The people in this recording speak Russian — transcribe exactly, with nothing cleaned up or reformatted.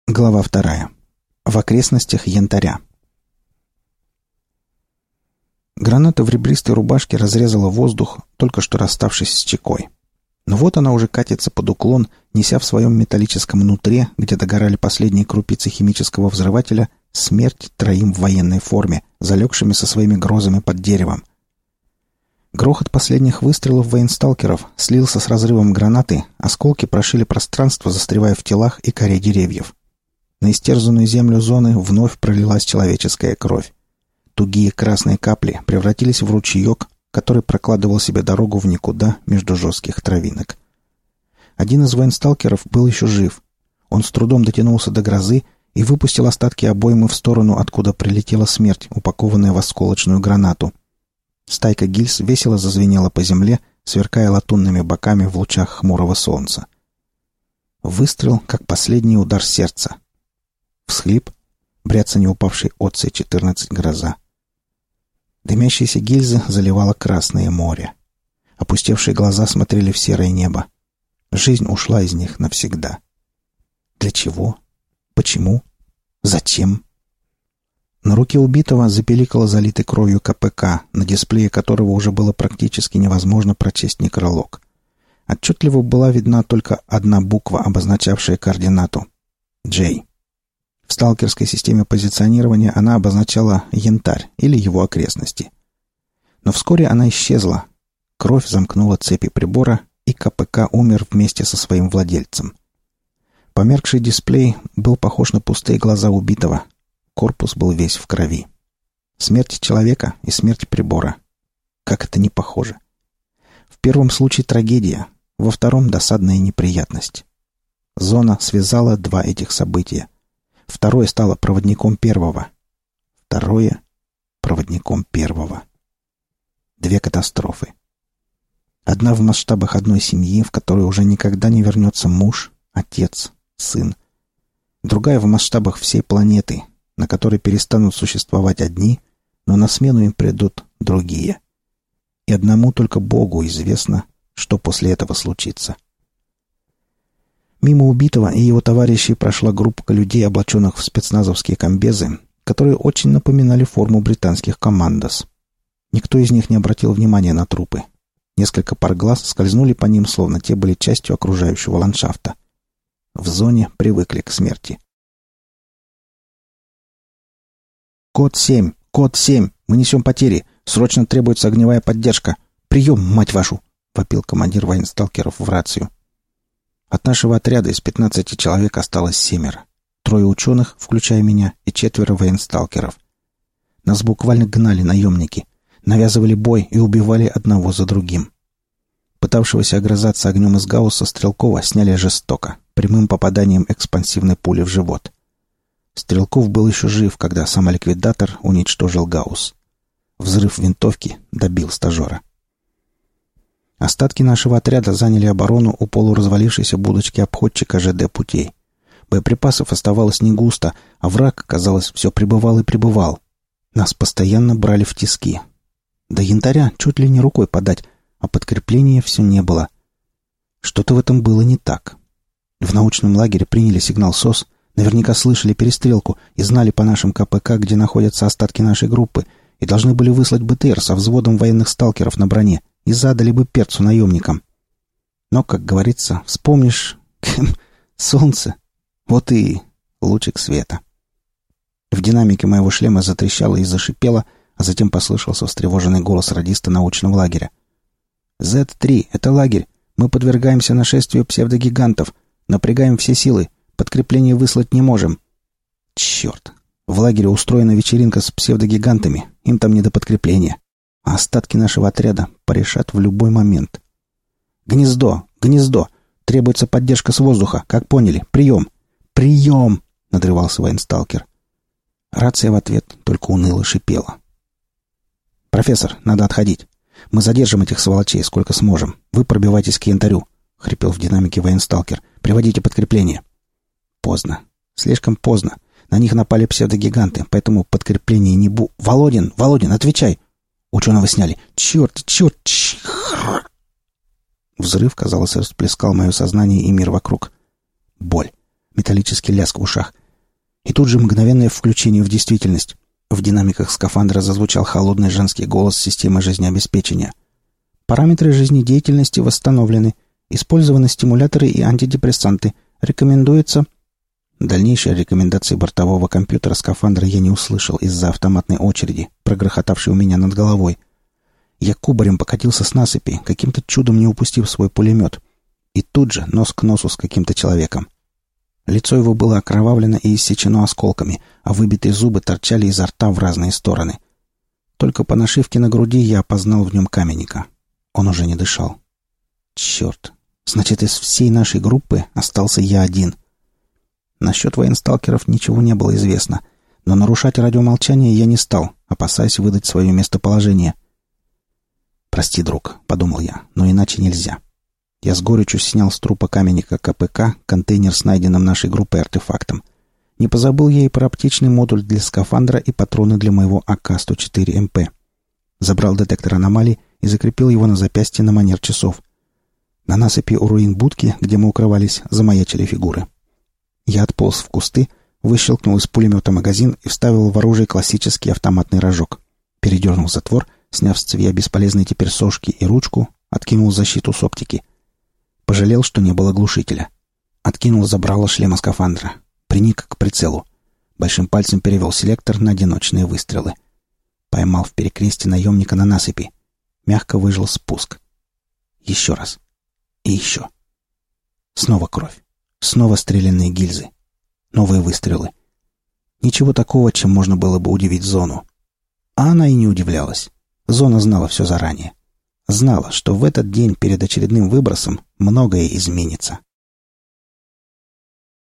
Глава вторая. В окрестностях Янтаря. Граната в ребристой рубашке разрезала воздух, только что расставшись с чекой. Но вот она уже катится под уклон, неся в своем металлическом нутре, где догорали последние крупицы химического взрывателя, смерть троим в военной форме, залегшими со своими грозами под деревом. Грохот последних выстрелов военсталкеров слился с разрывом гранаты, осколки прошили пространство, застревая в телах и коре деревьев. На истерзанную землю зоны вновь пролилась человеческая кровь. Тугие красные капли превратились в ручеек, который прокладывал себе дорогу в никуда между жестких травинок. Один из военсталкеров был еще жив. Он с трудом дотянулся до грозы и выпустил остатки обоймы в сторону, откуда прилетела смерть, упакованная в осколочную гранату. Стайка гильз весело зазвенела по земле, сверкая латунными боками в лучах хмурого солнца. Выстрел, как последний удар сердца. Всхлип, бряцанье упавшей отцей четырнадцать гроза. Дымящиеся гильзы заливало Красное море. Опустевшие глаза смотрели в серое небо. Жизнь ушла из них навсегда. Для чего? Почему? Зачем? На руке убитого запеликало залитый кровью ка пэ ка, на дисплее которого уже было практически невозможно прочесть некролог. Отчетливо была видна только одна буква, обозначавшая координату — «Джей». В сталкерской системе позиционирования она обозначала Янтарь или его окрестности. Но вскоре она исчезла. Кровь замкнула цепи прибора, и ка пэ ка умер вместе со своим владельцем. Померкший дисплей был похож на пустые глаза убитого. Корпус был весь в крови. Смерть человека и смерть прибора. Как это не похоже. В первом случае трагедия, во втором — досадная неприятность. Зона связала два этих события. Второе стало проводником первого. Второе — проводником первого. Две катастрофы. Одна в масштабах одной семьи, в которой уже никогда не вернется муж, отец, сын. Другая в масштабах всей планеты, на которой перестанут существовать одни, но на смену им придут другие. И одному только Богу известно, что после этого случится. Мимо убитого и его товарищей прошла группа людей, облаченных в спецназовские комбезы, которые очень напоминали форму британских командос. Никто из них не обратил внимания на трупы. Несколько пар глаз скользнули по ним, словно те были частью окружающего ландшафта. В зоне привыкли к смерти. «Код семь! Код семь! Мы несем потери! Срочно требуется огневая поддержка! Прием, мать вашу!» — вопил командир военсталкеров в рацию. От нашего отряда из пятнадцати человек осталось семеро. Трое ученых, включая меня, и четверо военсталкеров. Нас буквально гнали наемники. Навязывали бой и убивали одного за другим. Пытавшегося огрызаться огнем из гаусса Стрелкова сняли жестоко, прямым попаданием экспансивной пули в живот. Стрелков был еще жив, когда самоликвидатор уничтожил гаусс. Взрыв винтовки добил стажера. Остатки нашего отряда заняли оборону у полуразвалившейся будочки обходчика жэ дэ путей. Боеприпасов оставалось не густо, а враг, казалось, все прибывал и прибывал. Нас постоянно брали в тиски. До Янтаря чуть ли не рукой подать, а подкрепления все не было. Что-то в этом было не так. В научном лагере приняли сигнал СОС, наверняка слышали перестрелку и знали по нашим ка пэ ка, где находятся остатки нашей группы, и должны были выслать бэ тэ эр со взводом военных сталкеров на броне и задали бы перцу наемникам. Но, как говорится, вспомнишь солнце, вот и лучик света. В динамике моего шлема затрещало и зашипело, а затем послышался встревоженный голос радиста научного лагеря. «зет три, это лагерь. Мы подвергаемся нашествию псевдогигантов. Напрягаем все силы. Подкрепление выслать не можем». «Черт! В лагере устроена вечеринка с псевдогигантами. Им там не до подкрепления. А остатки нашего отряда порешат в любой момент». «Гнездо! Гнездо! Требуется поддержка с воздуха. Как поняли? Прием!» «Прием!» — надрывался военсталкер. Рация в ответ только уныло шипела. «Профессор, надо отходить. Мы задержим этих сволочей сколько сможем. Вы пробивайтесь к Янтарю», — хрипел в динамике военсталкер. «Приводите подкрепление». Поздно. Слишком поздно. На них напали псевдогиганты, поэтому подкрепление не бу... «Володин! Володин, отвечай!» Ученого сняли. «Черт! Черт! Черт!» Взрыв, казалось, расплескал мое сознание и мир вокруг. Боль. Металлический лязг в ушах. И тут же мгновенное включение в действительность. В динамиках скафандра зазвучал холодный женский голос системы жизнеобеспечения. Параметры жизнедеятельности восстановлены. Использованы стимуляторы и антидепрессанты. Рекомендуется... Дальнейшие рекомендации бортового компьютера скафандра я не услышал из-за автоматной очереди, прогрохотавшей у меня над головой. Я кубарем покатился с насыпи, каким-то чудом не упустив свой пулемет. И тут же нос к носу с каким-то человеком. Лицо его было окровавлено и иссечено осколками, а выбитые зубы торчали изо рта в разные стороны. Только по нашивке на груди я опознал в нем каменника. Он уже не дышал. Черт! Значит, из всей нашей группы остался я один. Насчет военсталкеров ничего не было известно, но нарушать радиомолчание я не стал, опасаясь выдать свое местоположение. «Прости, друг», — подумал я, — «но иначе нельзя». Я с горечью снял с трупа каменника КПК контейнер с найденным нашей группой артефактом. Не позабыл я и про аптечный модуль для скафандра и патроны для моего А К сто четыре М П. Забрал детектор аномалий и закрепил его на запястье на манер часов. На насыпи у руин будки, где мы укрывались, замаячили фигуры. Я отполз в кусты, выщелкнул из пулемета магазин и вставил в оружие классический автоматный рожок. Передернул затвор, сняв с цевья бесполезные теперь сошки и ручку, откинул защиту с оптики. Пожалел, что не было глушителя. Откинул забрало шлема скафандра. Приник к прицелу. Большим пальцем перевел селектор на одиночные выстрелы. Поймал в перекрестье наемника на насыпи. Мягко выжал спуск. Еще раз. И еще. Снова кровь. Снова стрелянные гильзы. Новые выстрелы. Ничего такого, чем можно было бы удивить Зону. А она и не удивлялась. Зона знала все заранее. Знала, что в этот день перед очередным выбросом многое изменится.